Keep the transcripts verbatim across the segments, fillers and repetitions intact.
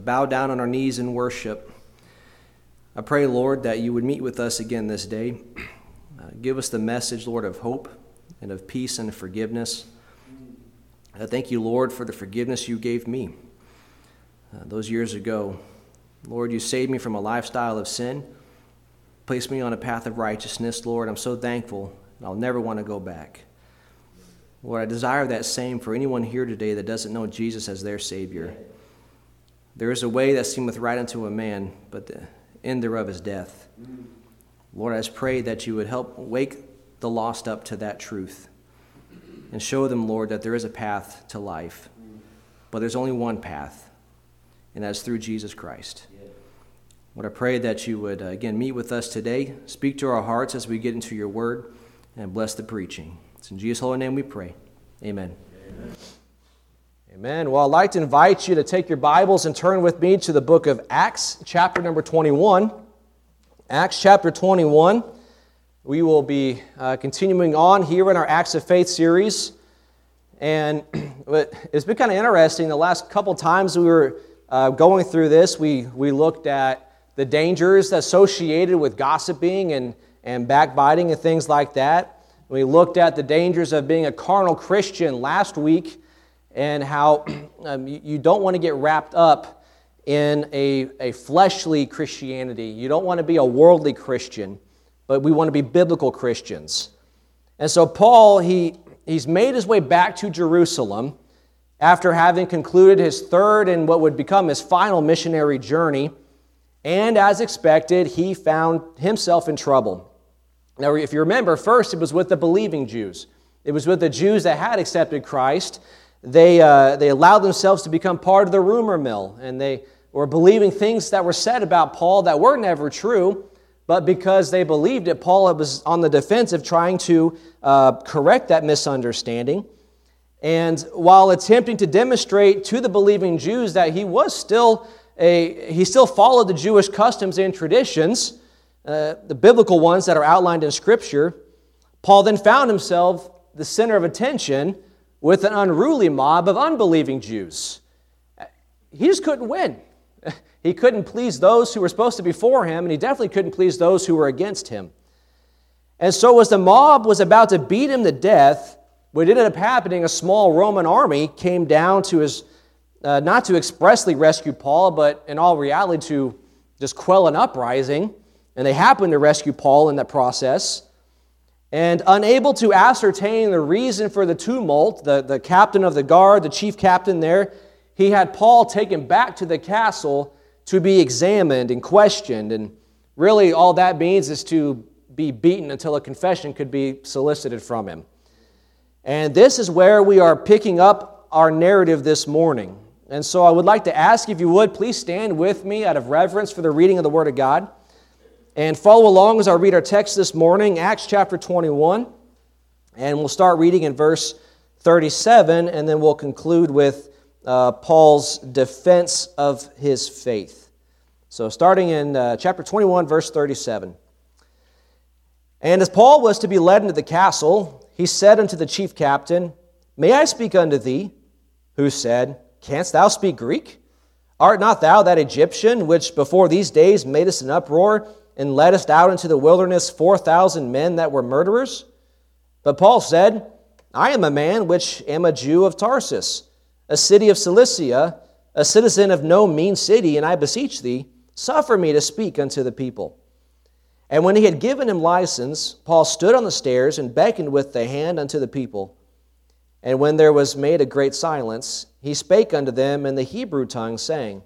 Bow down on our knees in worship. I pray, Lord, that you would meet with us again this day. Uh, give us the message, Lord, of hope and of peace and of forgiveness. I thank you, Lord, for the forgiveness you gave me uh, those years ago. Lord, you saved me from a lifestyle of sin, placed me on a path of righteousness. Lord, I'm so thankful, and I'll never want to go back. Lord, I desire that same for anyone here today that doesn't know Jesus as their Savior. There is a way that seemeth right unto a man, but the end thereof is death. Lord, I just pray that you would help wake the lost up to that truth and show them, Lord, that there is a path to life, but there's only one path, and that's through Jesus Christ. Lord, I pray that you would, uh, again, meet with us today, speak to our hearts as we get into your word, and bless the preaching. It's in Jesus' holy name we pray. Amen. Amen. Amen. Well, I'd like to invite you to take your Bibles and turn with me to the book of Acts, chapter number twenty-one. Acts chapter twenty-one. We will be uh, continuing on here in our Acts of Faith series. And it's been kind of interesting. The last couple times we were uh, going through this, we, we looked at the dangers associated with gossiping and, and backbiting and things like that. We looked at the dangers of being a carnal Christian last week, and how um, you, you don't want to get wrapped up in a, a fleshly Christianity. You don't want to be a worldly Christian, but we want to be biblical Christians. And so Paul, he he's made his way back to Jerusalem after having concluded his third and what would become his final missionary journey. And as expected, he found himself in trouble. Now, if you remember, first it was with the believing Jews. It was with the Jews that had accepted Christ. They uh, they allowed themselves to become part of the rumor mill, and they were believing things that were said about Paul that were never true, but because they believed it, Paul was on the defensive trying to uh, correct that misunderstanding. And while attempting to demonstrate to the believing Jews that he was still a, he still followed the Jewish customs and traditions, uh, the biblical ones that are outlined in Scripture, Paul then found himself the center of attention with an unruly mob of unbelieving Jews. He just couldn't win. He couldn't please those who were supposed to be for him, and he definitely couldn't please those who were against him. And so as the mob was about to beat him to death, what ended up happening, a small Roman army came down to his, uh, not to expressly rescue Paul, but in all reality to just quell an uprising, and they happened to rescue Paul in that process. And unable to ascertain the reason for the tumult, the, the captain of the guard, the chief captain there, he had Paul taken back to the castle to be examined and questioned. And really all that means is to be beaten until a confession could be solicited from him. And this is where we are picking up our narrative this morning. And so I would like to ask, if you would, please stand with me out of reverence for the reading of the Word of God. And follow along as I read our text this morning, Acts chapter twenty-one. And we'll start reading in verse thirty-seven, and then we'll conclude with uh, Paul's defense of his faith. So starting in uh, chapter twenty-one, verse thirty-seven. And as Paul was to be led into the castle, he said unto the chief captain, May I speak unto thee? Who said, Canst thou speak Greek? Art not thou that Egyptian, which before these days madest an uproar, and leddest out into the wilderness four thousand men that were murderers? But Paul said, I am a man which am a Jew of Tarsus, a city of Cilicia, a citizen of no mean city, and I beseech thee, suffer me to speak unto the people. And when he had given him license, Paul stood on the stairs and beckoned with the hand unto the people. And when there was made a great silence, he spake unto them in the Hebrew tongue, saying,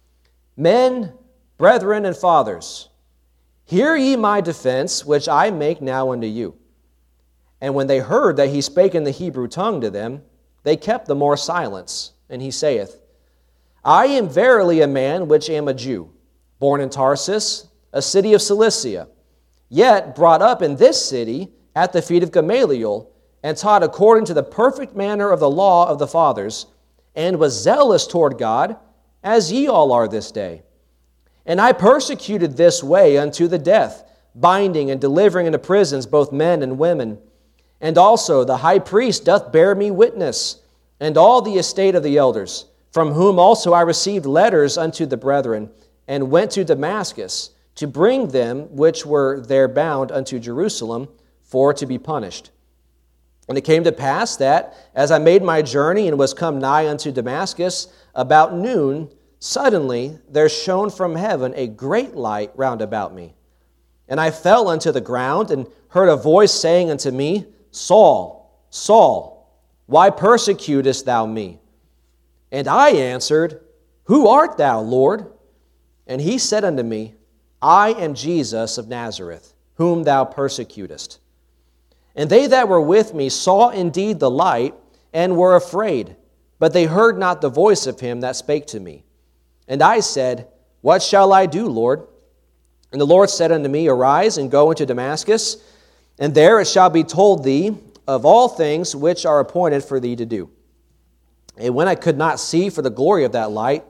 Men, brethren, and fathers, hear ye my defense, which I make now unto you. And when they heard that he spake in the Hebrew tongue to them, they kept the more silence. And he saith, I am verily a man which am a Jew, born in Tarsus, a city of Cilicia, yet brought up in this city at the feet of Gamaliel, and taught according to the perfect manner of the law of the fathers, and was zealous toward God, as ye all are this day. And I persecuted this way unto the death, binding and delivering into prisons both men and women. And also the high priest doth bear me witness, and all the estate of the elders. from whom also I received letters unto the brethren, and went to Damascus, to bring them which were there bound unto Jerusalem, for to be punished. And it came to pass that, as I made my journey, and was come nigh unto Damascus, about noon, suddenly there shone from heaven a great light round about me. And I fell unto the ground, and heard a voice saying unto me, Saul, Saul, why persecutest thou me? And I answered, Who art thou, Lord? And he said unto me, I am Jesus of Nazareth, whom thou persecutest. And they that were with me saw indeed the light, and were afraid, but they heard not the voice of him that spake to me. And I said, What shall I do, Lord? And the Lord said unto me, Arise, and go into Damascus, and there it shall be told thee of all things which are appointed for thee to do. And when I could not see for the glory of that light,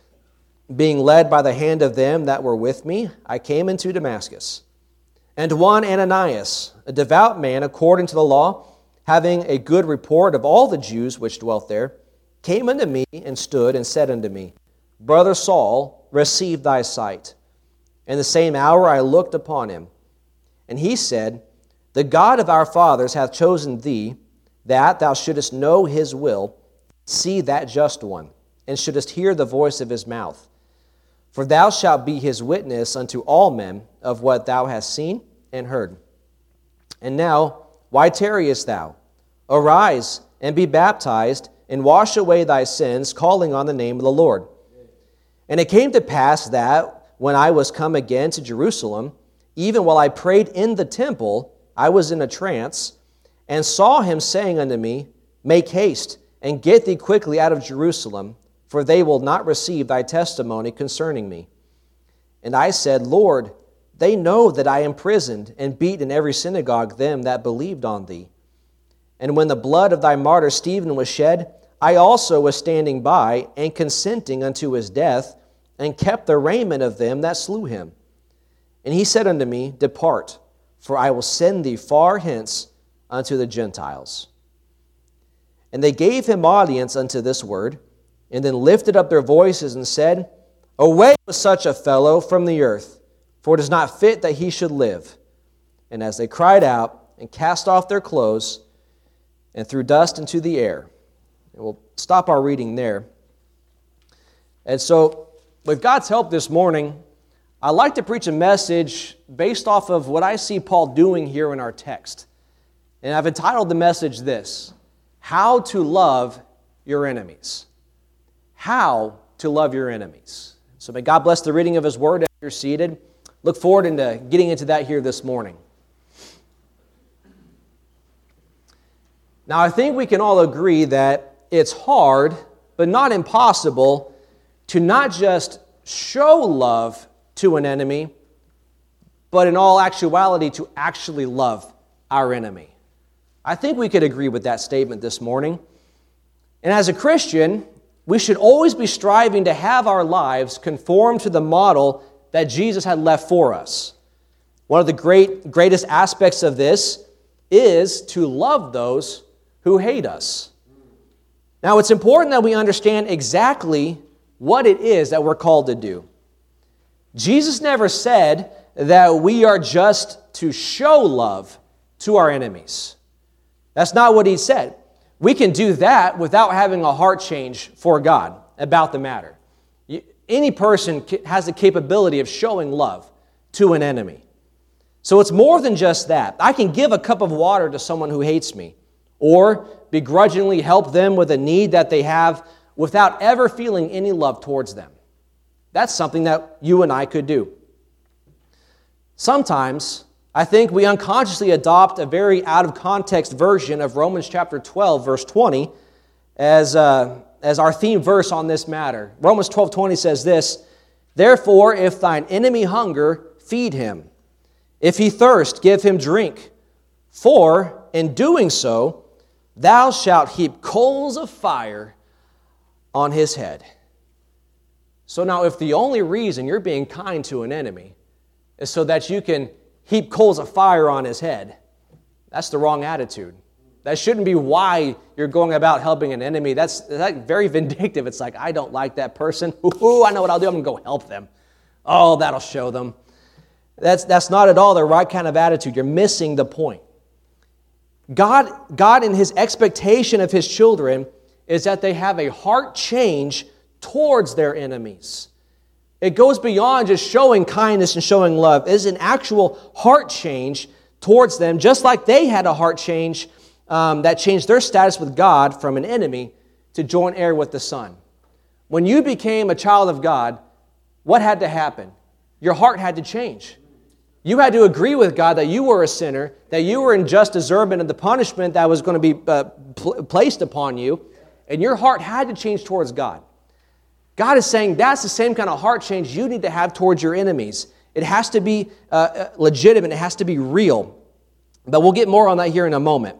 being led by the hand of them that were with me, I came into Damascus. And one Ananias, a devout man according to the law, having a good report of all the Jews which dwelt there, came unto me and stood and said unto me, Brother Saul, receive thy sight. In the same hour I looked upon him. And he said, The God of our fathers hath chosen thee, that thou shouldest know his will, see that just one, and shouldest hear the voice of his mouth. For thou shalt be his witness unto all men of what thou hast seen and heard. And now, why tarriest thou? Arise, and be baptized, and wash away thy sins, calling on the name of the Lord. And it came to pass that, when I was come again to Jerusalem, even while I prayed in the temple, I was in a trance, and saw him saying unto me, Make haste, and get thee quickly out of Jerusalem, for they will not receive thy testimony concerning me. And I said, Lord, they know that I imprisoned and beat in every synagogue them that believed on thee. And when the blood of thy martyr Stephen was shed, I also was standing by, and consenting unto his death, and kept the raiment of them that slew him. And he said unto me, Depart, for I will send thee far hence unto the Gentiles. And they gave him audience unto this word, and then lifted up their voices and said, Away with such a fellow from the earth, for it is not fit that he should live. And as they cried out, and cast off their clothes, and threw dust into the air. And we'll stop our reading there. And so, with God's help this morning, I'd like to preach a message based off of what I see Paul doing here in our text. And I've entitled the message this, How to Love Your Enemies. How to love your enemies. So may God bless the reading of His Word as you're seated. Look forward into getting into that here this morning. Now, I think we can all agree that it's hard, but not impossible, to not just show love to an enemy, but in all actuality, to actually love our enemy. I think we could agree with that statement this morning. And as a Christian, we should always be striving to have our lives conform to the model that Jesus had left for us. One of the great, greatest aspects of this is to love those who hate us. Now, it's important that we understand exactly what it is that we're called to do. Jesus never said that we are just to show love to our enemies. That's not what He said. We can do that without having a heart change for God about the matter. Any person has the capability of showing love to an enemy. So it's more than just that. I can give a cup of water to someone who hates me, or begrudgingly help them with a need that they have without ever feeling any love towards them. That's something that you and I could do. Sometimes, I think we unconsciously adopt a very out-of-context version of Romans chapter twelve, verse twenty, as, uh, as our theme verse on this matter. Romans twelve twenty says this, Therefore, if thine enemy hunger, feed him. If he thirst, give him drink. For, in doing so, thou shalt heap coals of fire on his head. So now, if the only reason you're being kind to an enemy is so that you can heap coals of fire on his head, that's the wrong attitude. That shouldn't be why you're going about helping an enemy. That's, that's very vindictive. It's like, I don't like that person. Ooh, I know what I'll do. I'm going to go help them. Oh, that'll show them. That's, that's not at all the right kind of attitude. You're missing the point. God, God, in His expectation of His children, is that they have a heart change towards their enemies. It goes beyond just showing kindness and showing love. It is an actual heart change towards them, just like they had a heart change um, that changed their status with God from an enemy to joint heir with the Son. When you became a child of God, what had to happen? Your heart had to change. You had to agree with God that you were a sinner, that you were in just deservement of the punishment that was going to be uh, pl- placed upon you, and your heart had to change towards God. God is saying that's the same kind of heart change you need to have towards your enemies. It has to be uh, legitimate. It has to be real. But we'll get more on that here in a moment.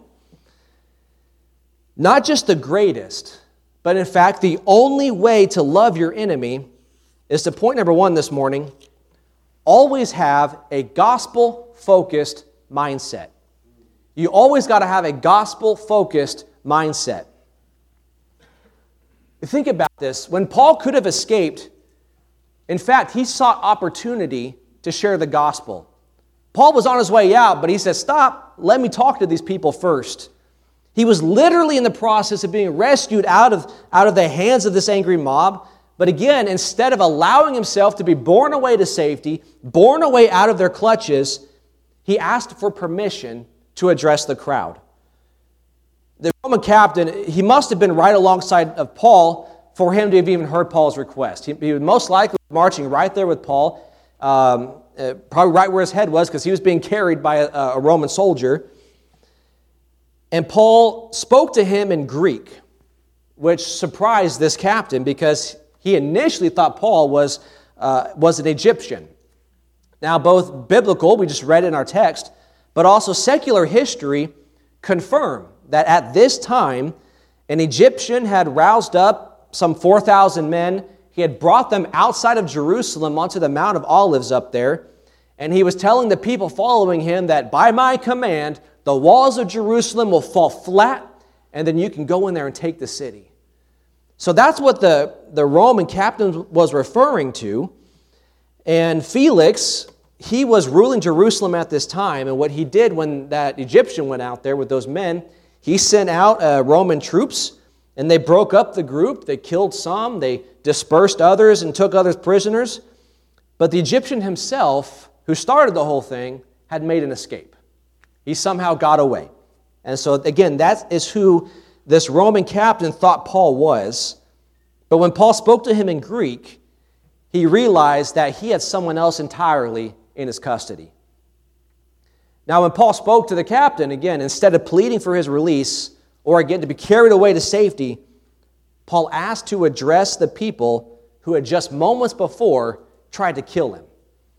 Not just the greatest, but in fact, the only way to love your enemy is to point number one this morning, always have a gospel-focused mindset. You always got to have a gospel-focused mindset. Think about this. When Paul could have escaped, in fact, he sought opportunity to share the gospel. Paul was on his way out, but he said, stop, let me talk to these people first. He was literally in the process of being rescued out of, out of the hands of this angry mob. But again, instead of allowing himself to be borne away to safety, borne away out of their clutches, he asked for permission to address the crowd. The Roman captain, he must have been right alongside of Paul for him to have even heard Paul's request. He, he was most likely marching right there with Paul, um, uh, probably right where his head was, because he was being carried by a, a Roman soldier. And Paul spoke to him in Greek, which surprised this captain because he initially thought Paul was, uh, was an Egyptian. Now, both biblical, we just read in our text, but also secular history confirm that at this time, an Egyptian had roused up some four thousand men. He had brought them outside of Jerusalem onto the Mount of Olives up there, and he was telling the people following him that by my command, the walls of Jerusalem will fall flat, and then you can go in there and take the city. So that's what the, the Roman captain was referring to. And Felix, he was ruling Jerusalem at this time, and what he did when that Egyptian went out there with those men, he sent out uh, Roman troops, and they broke up the group. They killed some, they dispersed others, and took others prisoners. But the Egyptian himself, who started the whole thing, had made an escape. He somehow got away. And so, again, that is who this Roman captain thought Paul was. But when Paul spoke to him in Greek, he realized that he had someone else entirely in his custody. Now, when Paul spoke to the captain, again, instead of pleading for his release, or again to be carried away to safety, Paul asked to address the people who had just moments before tried to kill him.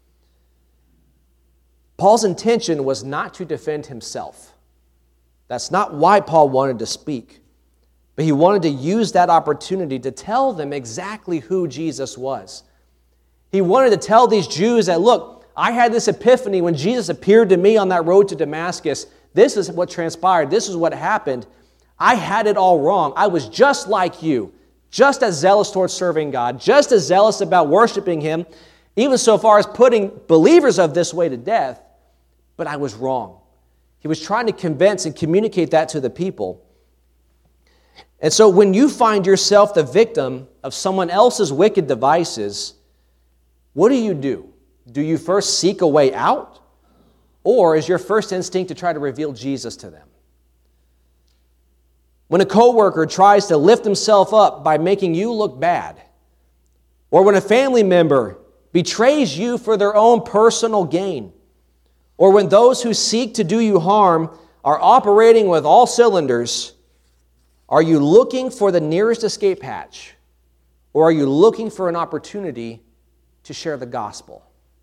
Paul's intention was not to defend himself. That's not why Paul wanted to speak. But he wanted to use that opportunity to tell them exactly who Jesus was. He wanted to tell these Jews that, look, I had this epiphany when Jesus appeared to me on that road to Damascus. This is what transpired. This is what happened. I had it all wrong. I was just like you, just as zealous towards serving God, just as zealous about worshiping Him, even so far as putting believers of this way to death. But I was wrong. He was trying to convince and communicate that to the people. And so when you find yourself the victim of someone else's wicked devices, what do you do? Do you first seek a way out? Or is your first instinct to try to reveal Jesus to them? When a coworker tries to lift himself up by making you look bad, or when a family member betrays you for their own personal gain, or when those who seek to do you harm are operating with all cylinders, are you looking for the nearest escape hatch, or are you looking for an opportunity to share the gospel?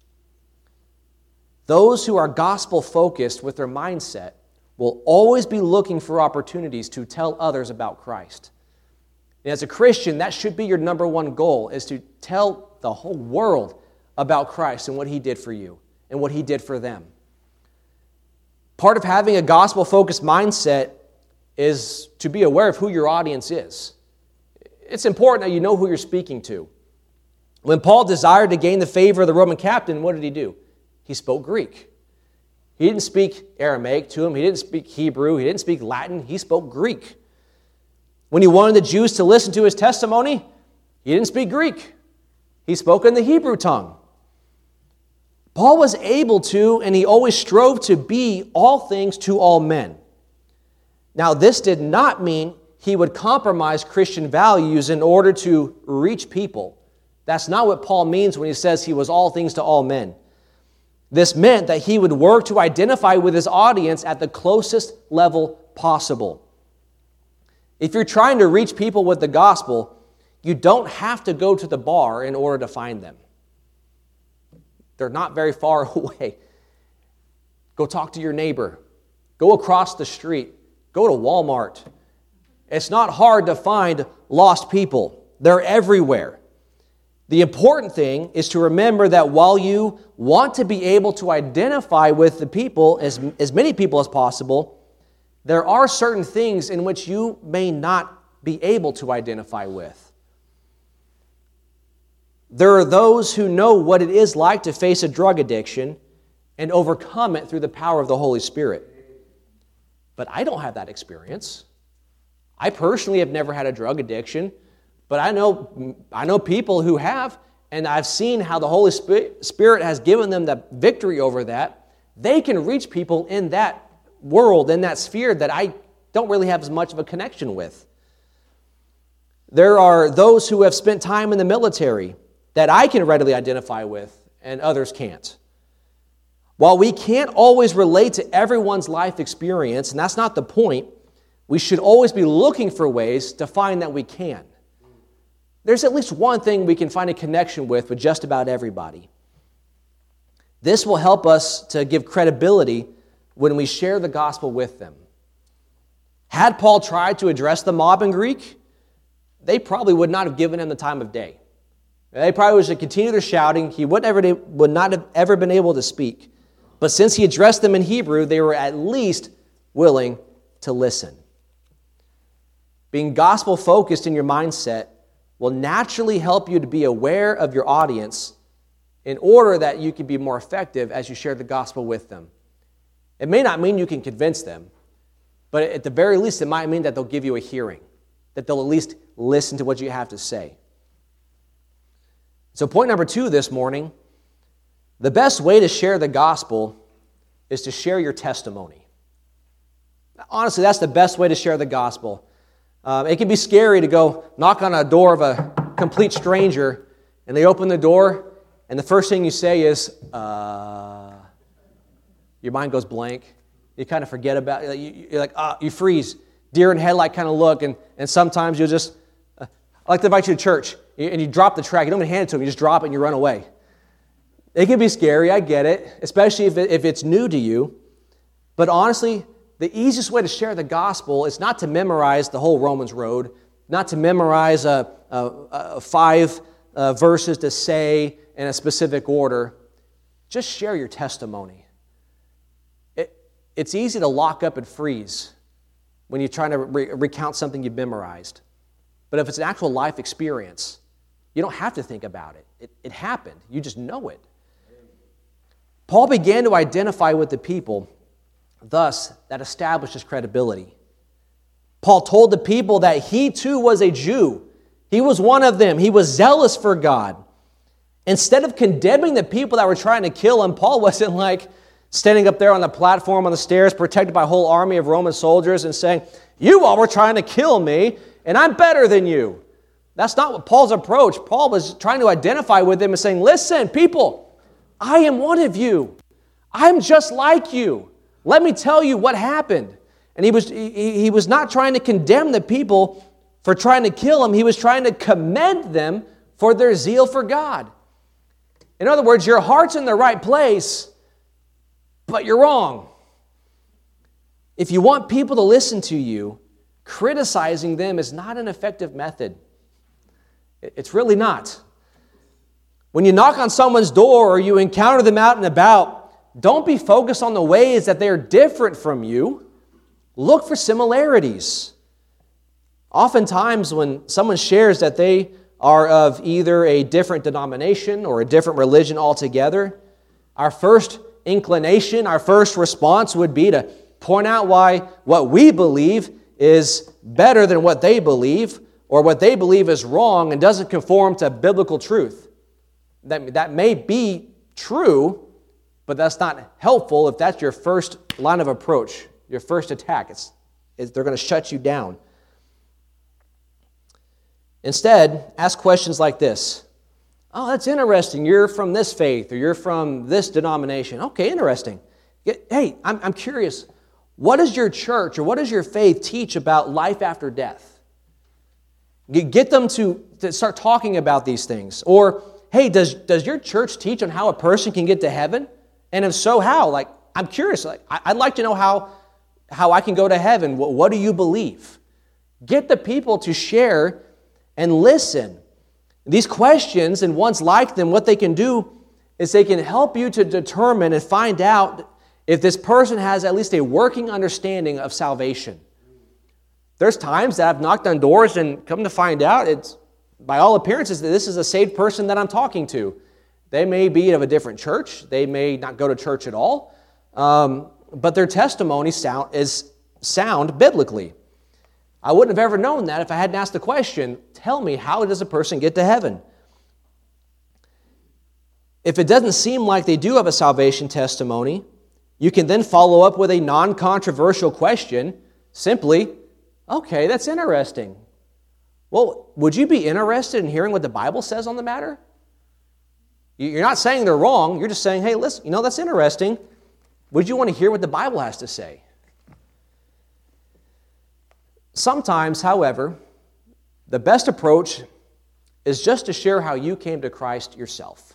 Those who are gospel-focused with their mindset will always be looking for opportunities to tell others about Christ. And as a Christian, that should be your number one goal, is to tell the whole world about Christ and what He did for you and what He did for them. Part of having a gospel-focused mindset is to be aware of who your audience is. It's important that you know who you're speaking to. When Paul desired to gain the favor of the Roman captain, what did he do? He spoke Greek. He didn't speak Aramaic to him. He didn't speak Hebrew. He didn't speak Latin. He spoke Greek. When he wanted the Jews to listen to his testimony, he didn't speak Greek. He spoke in the Hebrew tongue. Paul was able to, and he always strove to be all things to all men. Now, this did not mean he would compromise Christian values in order to reach people. That's not what Paul means when he says he was all things to all men. This meant that he would work to identify with his audience at the closest level possible. If you're trying to reach people with the gospel, you don't have to go to the bar in order to find them. They're not very far away. Go talk to your neighbor. Go across the street. Go to Walmart. It's not hard to find lost people. They're everywhere. The important thing is to remember that while you want to be able to identify with the people, as, as many people as possible, there are certain things in which you may not be able to identify with. There are those who know what it is like to face a drug addiction and overcome it through the power of the Holy Spirit. But I don't have that experience. I personally have never had a drug addiction, but I know, I know people who have, and I've seen how the Holy Spirit has given them the victory over that. They can reach people in that world, in that sphere that I don't really have as much of a connection with. There are those who have spent time in the military that I can readily identify with, and others can't. While we can't always relate to everyone's life experience, and that's not the point, we should always be looking for ways to find that we can. There's at least one thing we can find a connection with with just about everybody. This will help us to give credibility when we share the gospel with them. Had Paul tried to address the mob in Greek, they probably would not have given him the time of day. They probably would have continued their shouting. He would, never, would not have ever been able to speak. But since he addressed them in Hebrew, they were at least willing to listen. Being gospel-focused in your mindset will naturally help you to be aware of your audience in order that you can be more effective as you share the gospel with them. It may not mean you can convince them, but at the very least, it might mean that they'll give you a hearing, that they'll at least listen to what you have to say. So point number two this morning, the best way to share the gospel is to share your testimony. Honestly, that's the best way to share the gospel. Um, it can be scary to go knock on a door of a complete stranger, and they open the door, and the first thing you say is, uh, your mind goes blank. You kind of forget about it. You're like, ah, you freeze. Deer in headlight kind of look, and, and sometimes you'll just, uh, I like to invite you to church, and you drop the track. You don't even hand it to them. You just drop it and you run away. It can be scary, I get it, especially if, it, if it's new to you. But honestly, the easiest way to share the gospel is not to memorize the whole Romans road, not to memorize a, a, a five uh, verses to say in a specific order. Just share your testimony. It, it's easy to lock up and freeze when you're trying to re- recount something you've memorized. But if it's an actual life experience, you don't have to think about it. It, it happened. You just know it. Paul began to identify with the people. Thus, that established his credibility. Paul told the people that he too was a Jew. He was one of them. He was zealous for God. Instead of condemning the people that were trying to kill him, Paul wasn't like standing up there on the platform on the stairs protected by a whole army of Roman soldiers and saying, you all were trying to kill me and I'm better than you. That's not what Paul's approach. Paul was trying to identify with them and saying, listen, people, I am one of you. I'm just like you. Let me tell you what happened. And he was, he, he was not trying to condemn the people for trying to kill him. He was trying to commend them for their zeal for God. In other words, your heart's in the right place, but you're wrong. If you want people to listen to you, criticizing them is not an effective method. It's really not. When you knock on someone's door or you encounter them out and about, don't be focused on the ways that they're different from you. Look for similarities. Oftentimes when someone shares that they are of either a different denomination or a different religion altogether, our first inclination, our first response would be to point out why what we believe is better than what they believe, or what they believe is wrong and doesn't conform to biblical truth. That, that may be true, but that's not helpful if that's your first line of approach, your first attack. It's, it's, they're going to shut you down. Instead, ask questions like this. Oh, that's interesting. You're from this faith, or you're from this denomination. Okay, interesting. Hey, I'm, I'm curious. What does your church or what does your faith teach about life after death? Get them to, to start talking about these things. Or, hey, does, does your church teach on how a person can get to heaven? And if so, how? Like, I'm curious. Like, I'd like to know how, how I can go to heaven. What, what do you believe? Get the people to share and listen. These questions, and ones like them, what they can do is they can help you to determine and find out if this person has at least a working understanding of salvation. There's times that I've knocked on doors and come to find out, it's by all appearances that this is a saved person that I'm talking to. They may be of a different church. They may not go to church at all. Um, but their testimony sound, is sound biblically. I wouldn't have ever known that if I hadn't asked the question, tell me, how does a person get to heaven? If it doesn't seem like they do have a salvation testimony, you can then follow up with a non-controversial question, simply, okay, that's interesting. Well, would you be interested in hearing what the Bible says on the matter? You're not saying they're wrong, you're just saying, hey, listen, you know, that's interesting. Would you want to hear what the Bible has to say? Sometimes, however, the best approach is just to share how you came to Christ yourself.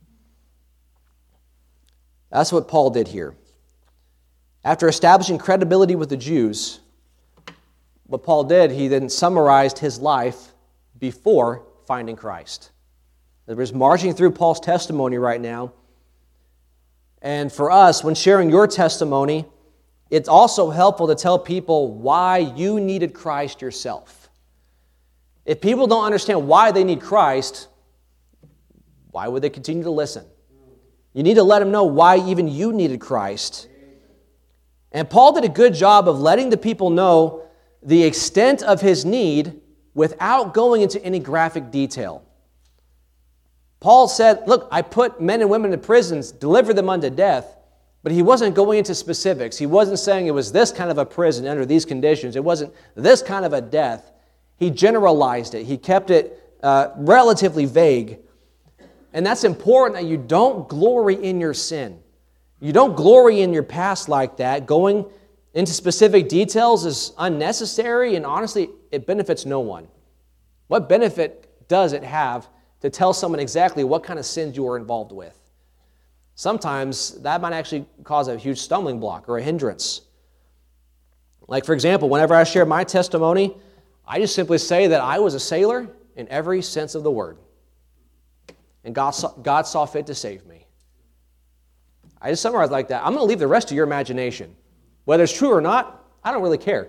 That's what Paul did here. After establishing credibility with the Jews, what Paul did, he then summarized his life before finding Christ. We're just marching through Paul's testimony right now. And for us, when sharing your testimony, it's also helpful to tell people why you needed Christ yourself. If people don't understand why they need Christ, why would they continue to listen? You need to let them know why even you needed Christ. And Paul did a good job of letting the people know the extent of his need without going into any graphic detail. Paul said, look, I put men and women in prisons, delivered them unto death, but he wasn't going into specifics. He wasn't saying it was this kind of a prison under these conditions. It wasn't this kind of a death. He generalized it. He kept it uh, relatively vague. And that's important, that you don't glory in your sin. You don't glory in your past like that. Going into specific details is unnecessary, and honestly, it benefits no one. What benefit does it have to tell someone exactly what kind of sins you were involved with? Sometimes that might actually cause a huge stumbling block or a hindrance. Like, for example, whenever I share my testimony, I just simply say that I was a sailor in every sense of the word. And God saw, God saw fit to save me. I just summarize like that. I'm going to leave the rest to your imagination. Whether it's true or not, I don't really care.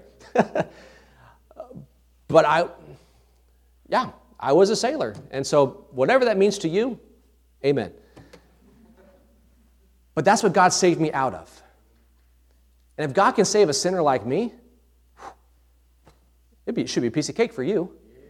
But I, yeah, I was a sailor. And so whatever that means to you, amen. But that's what God saved me out of. And if God can save a sinner like me, it, be, it should be a piece of cake for you.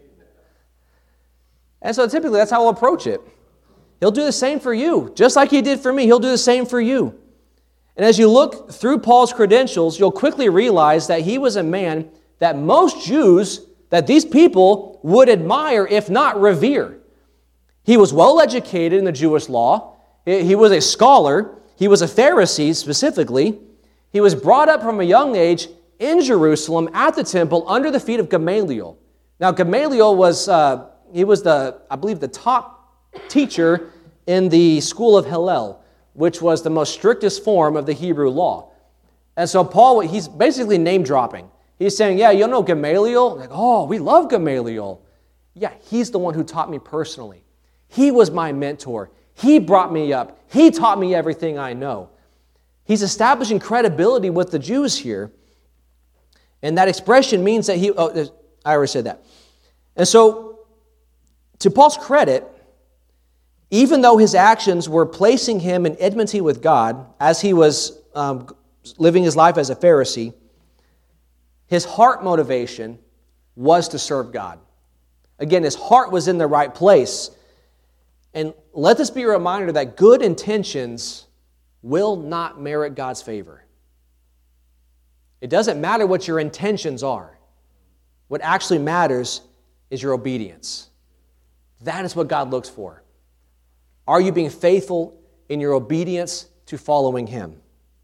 And so typically that's how I'll approach it. He'll do the same for you. Just like he did for me, he'll do the same for you. And as you look through Paul's credentials, you'll quickly realize that he was a man that most Jews, that these people would admire, if not revere. He was well educated in the Jewish law. He was a scholar. He was a Pharisee specifically. He was brought up from a young age in Jerusalem at the temple under the feet of Gamaliel. Now, Gamaliel was, uh, he was the, I believe, the top teacher in the school of Hillel, which was the most strictest form of the Hebrew law. And so Paul, he's basically name dropping. He's saying, yeah, you know Gamaliel? Like, oh, we love Gamaliel. Yeah, he's the one who taught me personally. He was my mentor. He brought me up. He taught me everything I know. He's establishing credibility with the Jews here. And that expression means that he, oh, I already said that. And so, to Paul's credit, even though his actions were placing him in enmity with God, as he was um, living his life as a Pharisee, his heart motivation was to serve God. Again, his heart was in the right place. And let this be a reminder that good intentions will not merit God's favor. It doesn't matter what your intentions are. What actually matters is your obedience. That is what God looks for. Are you being faithful in your obedience to following Him?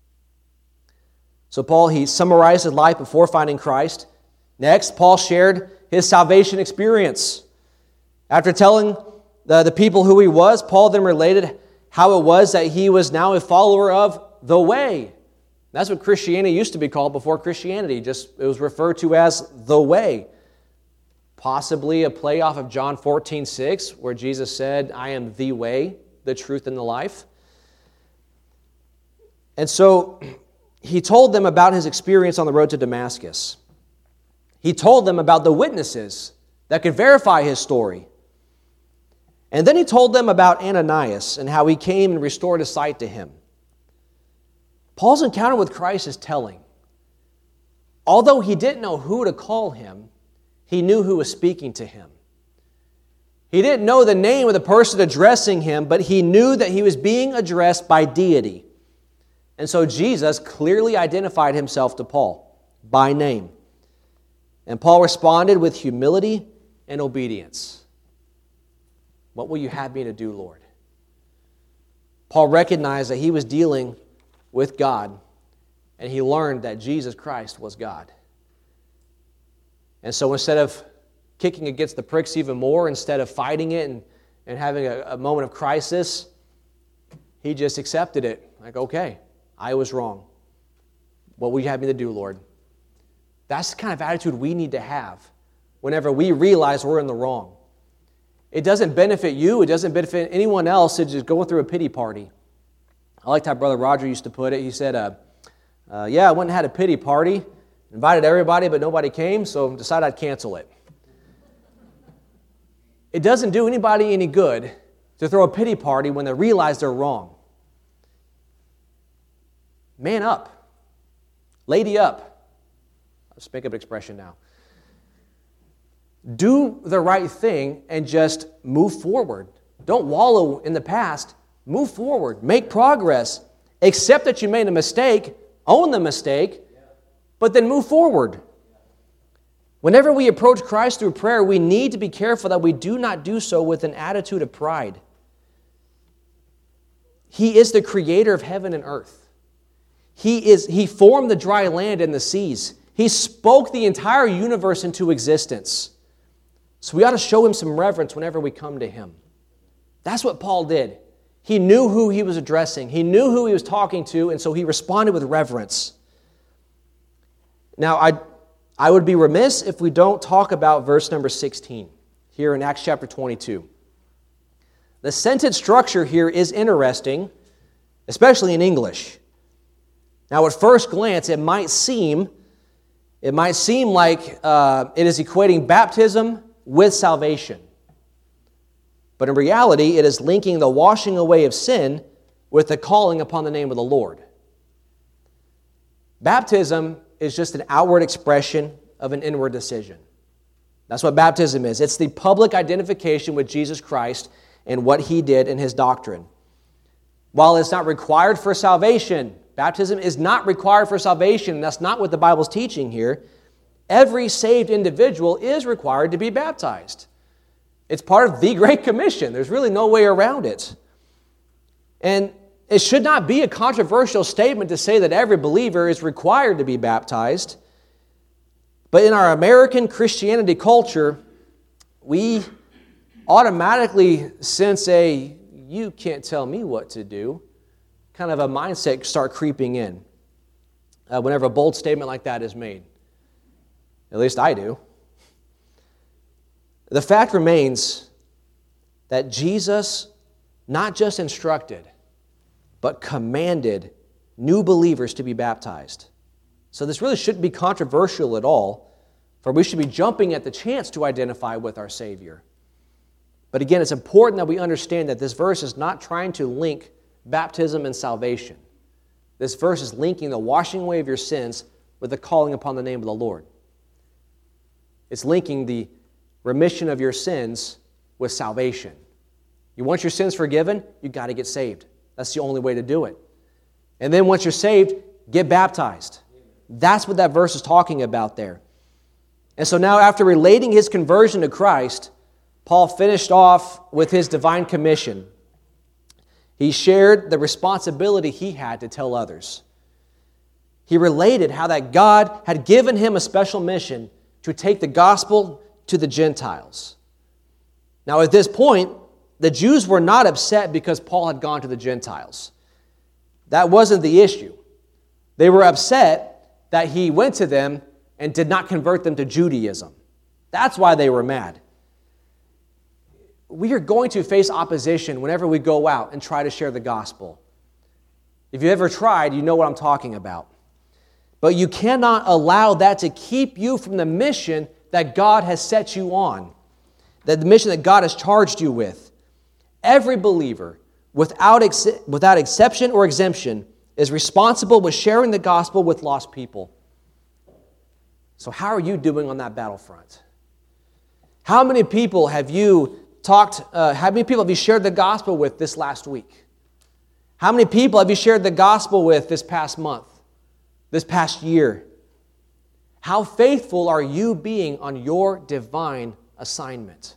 So Paul, he summarized his life before finding Christ. Next, Paul shared his salvation experience. After telling the, the people who he was, Paul then related how it was that he was now a follower of the way. That's what Christianity used to be called before Christianity. Just it was referred to as the way. Possibly a play off of John fourteen six, where Jesus said, I am the way, the truth, and the life. And so he told them about his experience on the road to Damascus. He told them about the witnesses that could verify his story. And then he told them about Ananias and how he came and restored his sight to him. Paul's encounter with Christ is telling. Although he didn't know who to call him, he knew who was speaking to him. He didn't know the name of the person addressing him, but he knew that he was being addressed by deity. And so Jesus clearly identified himself to Paul by name. And Paul responded with humility and obedience. What will you have me to do, Lord? Paul recognized that he was dealing with God, and he learned that Jesus Christ was God. And so instead of kicking against the pricks even more, instead of fighting it and, and having a, a moment of crisis, he just accepted it. Like, okay, I was wrong. What will you have me to do, Lord? That's the kind of attitude we need to have whenever we realize we're in the wrong. It doesn't benefit you. It doesn't benefit anyone else to just go through a pity party. I liked how Brother Roger used to put it. He said, uh, uh, yeah, I went and had a pity party, invited everybody, but nobody came, so decided I'd cancel it. It doesn't do anybody any good to throw a pity party when they realize they're wrong. Man up. Lady up. Let's make up an expression now. Do the right thing and just move forward. Don't wallow in the past. Move forward. Make progress. Accept that you made a mistake. Own the mistake. But then move forward. Whenever we approach Christ through prayer, we need to be careful that we do not do so with an attitude of pride. He is the creator of heaven and earth. He is, He formed the dry land and the seas. He spoke the entire universe into existence. So we ought to show Him some reverence whenever we come to Him. That's what Paul did. He knew who he was addressing. He knew who he was talking to, and so he responded with reverence. Now, I, I would be remiss if we don't talk about verse number sixteen here in Acts chapter twenty-two. The sentence structure here is interesting, especially in English. Now, at first glance, it might seem, it might seem like uh, it is equating baptism with salvation. But in reality, it is linking the washing away of sin with the calling upon the name of the Lord. Baptism is just an outward expression of an inward decision. That's what baptism is. It's the public identification with Jesus Christ and what He did in His doctrine. While it's not required for salvation, baptism is not required for salvation. That's not what the Bible's teaching here. Every saved individual is required to be baptized. It's part of the Great Commission. There's really no way around it. And it should not be a controversial statement to say that every believer is required to be baptized. But in our American Christianity culture, we automatically sense a, you can't tell me what to do, kind of a mindset start creeping in uh, whenever a bold statement like that is made. At least I do. The fact remains that Jesus not just instructed, but commanded new believers to be baptized. So this really shouldn't be controversial at all, for we should be jumping at the chance to identify with our Savior. But again, it's important that we understand that this verse is not trying to link baptism and salvation. This verse is linking the washing away of your sins with the calling upon the name of the Lord. It's linking the remission of your sins with salvation. You want your sins forgiven? You've got to get saved. That's the only way to do it. And then once you're saved, get baptized. That's what that verse is talking about there. And so now after relating his conversion to Christ, Paul finished off with his divine commission. He shared the responsibility he had to tell others. He related how that God had given him a special mission to take the gospel to the Gentiles. Now at this point, the Jews were not upset because Paul had gone to the Gentiles. That wasn't the issue. They were upset that he went to them and did not convert them to Judaism. That's why they were mad. We are going to face opposition whenever we go out and try to share the gospel. If you've ever tried, you know what I'm talking about. But you cannot allow that to keep you from the mission that God has set you on, that the mission that God has charged you with. Every believer, without, ex- without exception or exemption, is responsible with sharing the gospel with lost people. So how are you doing on that battlefront? How many people have you talked, uh, how many people have you shared the gospel with this last week? How many people have you shared the gospel with this past month, this past year? How faithful are you being on your divine assignment?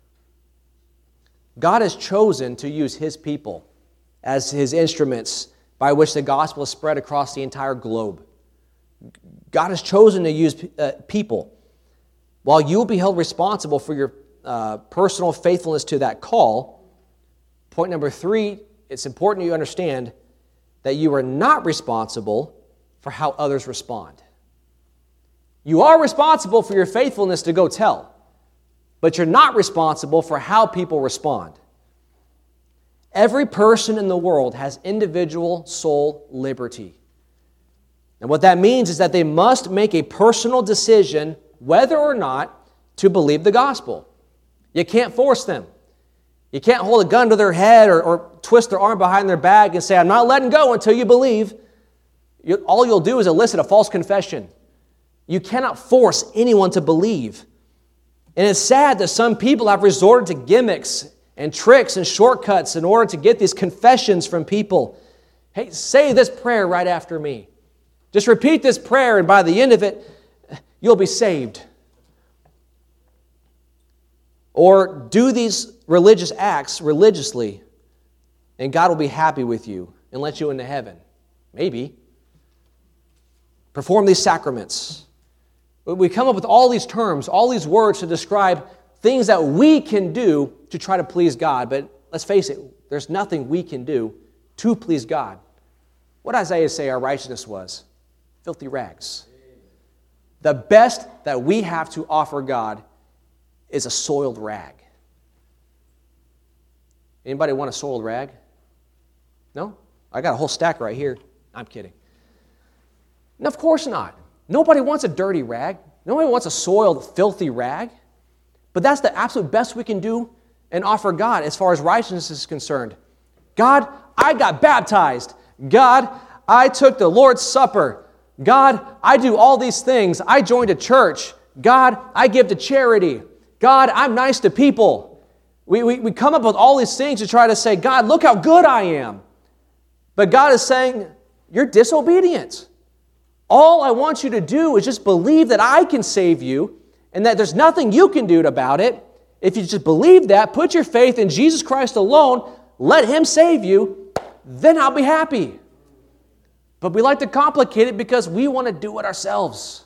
God has chosen to use His people as His instruments by which the gospel is spread across the entire globe. God has chosen to use uh, people. While you will be held responsible for your uh, personal faithfulness to that call, point number three, it's important you understand that you are not responsible for how others respond. You are responsible for your faithfulness to go tell, but you're not responsible for how people respond. Every person in the world has individual soul liberty. And what that means is that they must make a personal decision whether or not to believe the gospel. You can't force them. You can't hold a gun to their head or, or twist their arm behind their back and say, I'm not letting go until you believe. You, all you'll do is elicit a false confession. You cannot force anyone to believe. And it's sad that some people have resorted to gimmicks and tricks and shortcuts in order to get these confessions from people. Hey, say this prayer right after me. Just repeat this prayer, and by the end of it, you'll be saved. Or do these religious acts religiously, and God will be happy with you and let you into heaven. Maybe. Perform these sacraments. We come up with all these terms, all these words to describe things that we can do to try to please God. But let's face it, there's nothing we can do to please God. What did Isaiah say our righteousness was? Filthy rags. The best that we have to offer God is a soiled rag. Anybody want a soiled rag? No? I got a whole stack right here. I'm kidding. No, of course not. Nobody wants a dirty rag. Nobody wants a soiled, filthy rag. But that's the absolute best we can do and offer God as far as righteousness is concerned. God, I got baptized. God, I took the Lord's Supper. God, I do all these things. I joined a church. God, I give to charity. God, I'm nice to people. We, we, we come up with all these things to try to say, God, look how good I am. But God is saying, you're disobedient. All I want you to do is just believe that I can save you and that there's nothing you can do about it. If you just believe that, put your faith in Jesus Christ alone, let Him save you, then I'll be happy. But we like to complicate it because we want to do it ourselves.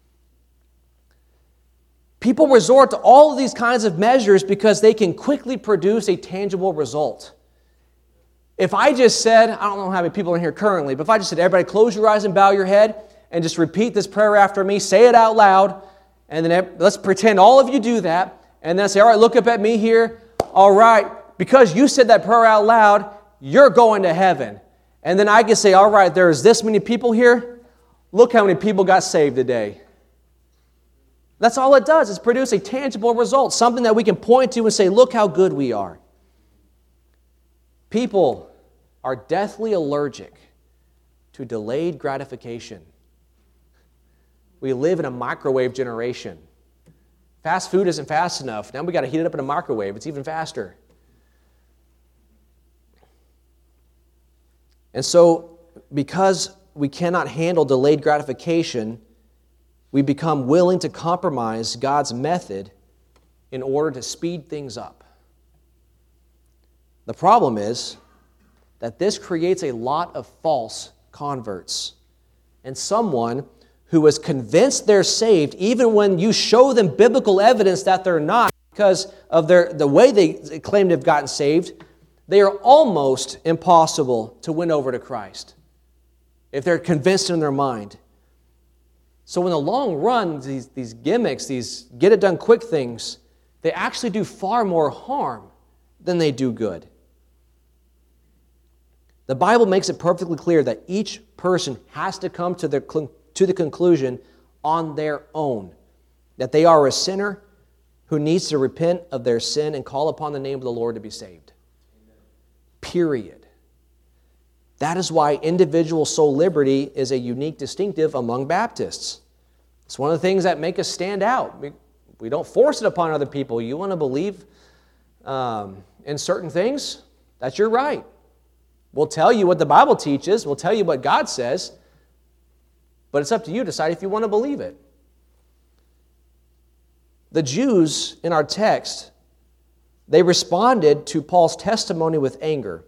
People resort to all of these kinds of measures because they can quickly produce a tangible result. If I just said, I don't know how many people are in here currently, but if I just said, everybody close your eyes and bow your head and just repeat this prayer after me, say it out loud, and then let's pretend all of you do that, and then say, all right, look up at me here. All right, because you said that prayer out loud, you're going to heaven. And then I can say, all right, there's this many people here. look how many people got saved today. That's all it does, is produce a tangible result, something that we can point to and say, look how good we are. People are deathly allergic to delayed gratification. We live in a microwave generation. Fast food isn't fast enough. Now we got to heat it up in a microwave. It's even faster. And so, because we cannot handle delayed gratification, we become willing to compromise God's method in order to speed things up. The problem is that this creates a lot of false converts. And someone who is convinced they're saved, even when you show them biblical evidence that they're not, because of their the way they claim to have gotten saved, they are almost impossible to win over to Christ if they're convinced in their mind. So in the long run, these, these gimmicks, these get-it-done-quick things, they actually do far more harm than they do good. The Bible makes it perfectly clear that each person has to come to, their, to the conclusion on their own that they are a sinner who needs to repent of their sin and call upon the name of the Lord to be saved. Period. That is why individual soul liberty is a unique distinctive among Baptists. It's one of the things that make us stand out. We, we don't force it upon other people. You want to believe um, in certain things? That's your right. We'll tell you what the Bible teaches. We'll tell you what God says. But it's up to you to decide if you want to believe it. The Jews in our text, they responded to Paul's testimony with anger.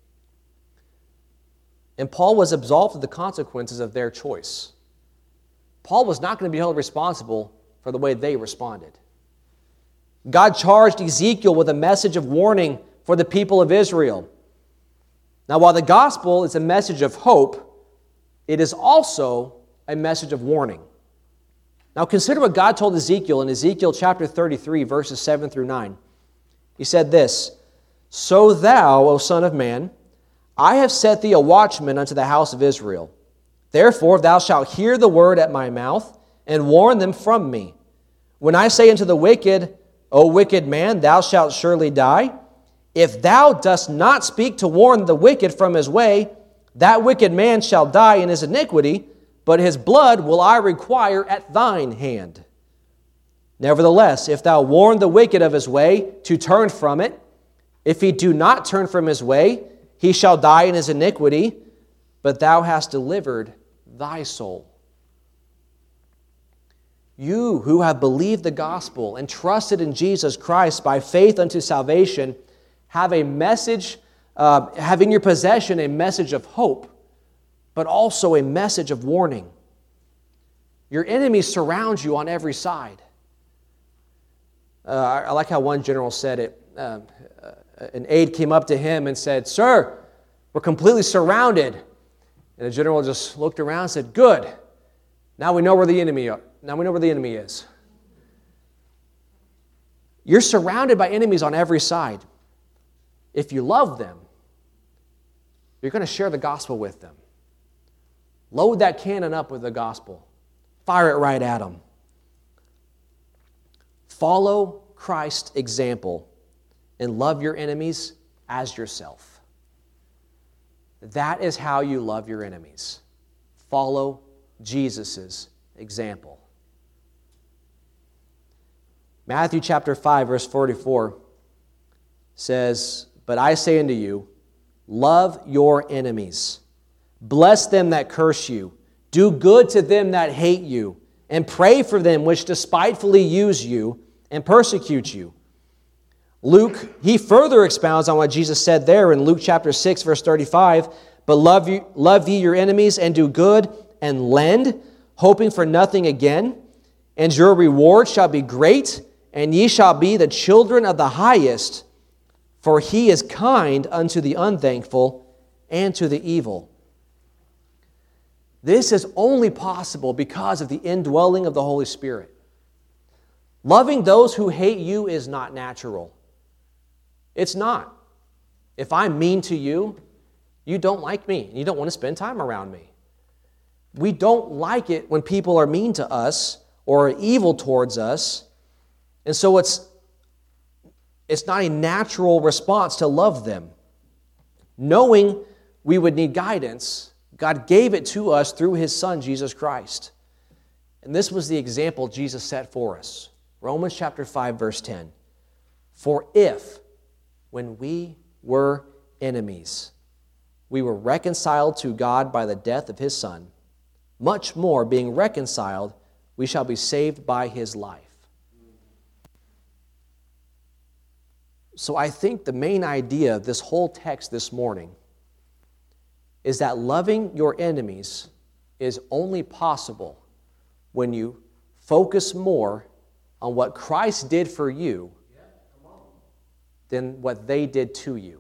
And Paul was absolved of the consequences of their choice. Paul was not going to be held responsible for the way they responded. God charged Ezekiel with a message of warning for the people of Israel. Now, while the gospel is a message of hope, it is also a message of warning. Now, consider what God told Ezekiel in Ezekiel chapter thirty-three, verses seven through nine. He said this, "So thou, O son of man, I have set thee a watchman unto the house of Israel. Therefore thou shalt hear the word at my mouth, and warn them from me. When I say unto the wicked, O wicked man, thou shalt surely die, if thou dost not speak to warn the wicked from his way, that wicked man shall die in his iniquity, but his blood will I require at thine hand. Nevertheless, if thou warn the wicked of his way to turn from it, if he do not turn from his way, he shall die in his iniquity, but thou hast delivered thy soul." You who have believed the gospel and trusted in Jesus Christ by faith unto salvation have a message, uh, have in your possession a message of hope, but also a message of warning. Your enemies surround you on every side. Uh, I, I like how one general said it. Uh, uh, an aide came up to him and said, "Sir, we're completely surrounded." And the general just looked around and said, "Good. Now we know where the enemy are. Now we know where the enemy is." You're surrounded by enemies on every side. If you love them, you're going to share the gospel with them. Load that cannon up with the gospel. Fire it right at them. Follow Christ's example and love your enemies as yourself. That is how you love your enemies. Follow Jesus' example. Matthew chapter five, verse forty-four says, "But I say unto you, love your enemies. Bless them that curse you. Do good to them that hate you. And pray for them which despitefully use you and persecute you." Luke, he further expounds on what Jesus said there in Luke chapter six, verse thirty-five. "But love, you, love ye your enemies, and do good, and lend, hoping for nothing again. And your reward shall be great, and ye shall be the children of the highest, for he is kind unto the unthankful and to the evil." This is only possible because of the indwelling of the Holy Spirit. Loving those who hate you is not natural. It's not. If I'm mean to you, you don't like me, and you don't want to spend time around me. we don't like it when people are mean to us or are evil towards us. And so it's, it's not a natural response to love them. Knowing we would need guidance, God gave it to us through His Son, Jesus Christ. And this was the example Jesus set for us. Romans chapter five, verse ten. For if, when we were enemies, we were reconciled to God by the death of His Son, much more, being reconciled, we shall be saved by His life. So I think the main idea of this whole text this morning is that loving your enemies is only possible when you focus more on what Christ did for you than what they did to you.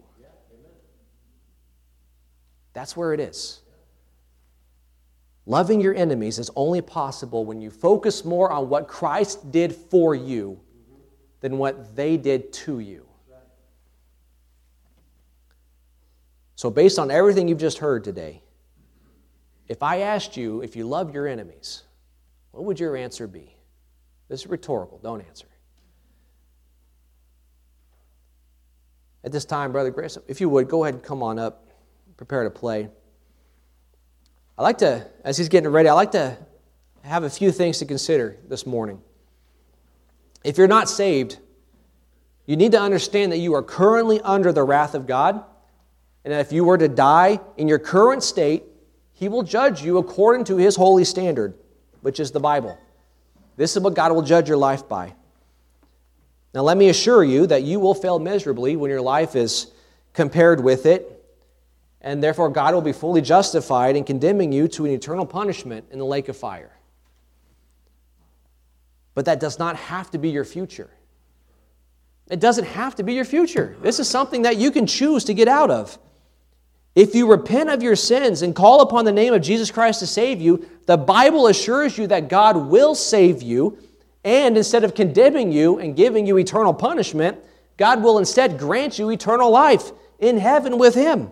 That's where it is. Loving your enemies is only possible when you focus more on what Christ did for you than what they did to you. So based on everything you've just heard today, if I asked you if you love your enemies, what would your answer be? This is rhetorical. Don't answer. At this time, Brother Grace, if you would, go ahead and come on up, prepare to play. I like to, as he's getting ready, I like to have a few things to consider this morning. If you're not saved, you need to understand that you are currently under the wrath of God, and that if you were to die in your current state, He will judge you according to His holy standard, which is the Bible. This is what God will judge your life by. Now let me assure you that you will fail miserably when your life is compared with it, and therefore God will be fully justified in condemning you to an eternal punishment in the lake of fire. But that does not have to be your future. It doesn't have to be your future. This is something that you can choose to get out of. If you repent of your sins and call upon the name of Jesus Christ to save you, the Bible assures you that God will save you, and instead of condemning you and giving you eternal punishment, God will instead grant you eternal life in heaven with Him.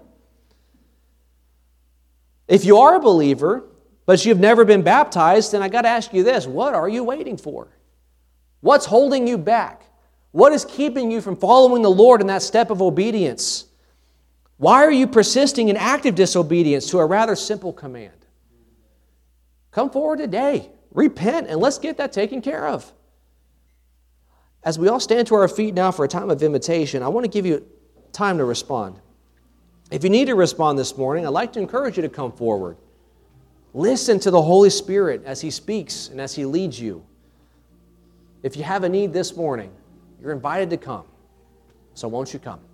If you are a believer, but you've never been baptized, then I got to ask you this: what are you waiting for? What's holding you back? What is keeping you from following the Lord in that step of obedience? Why are you persisting in active disobedience to a rather simple command? Come forward today, repent, and let's get that taken care of. As we all stand to our feet now for a time of invitation, I want to give you time to respond. If you need to respond this morning, I'd like to encourage you to come forward. Listen to the Holy Spirit as He speaks and as He leads you. If you have a need this morning, you're invited to come. So won't you come?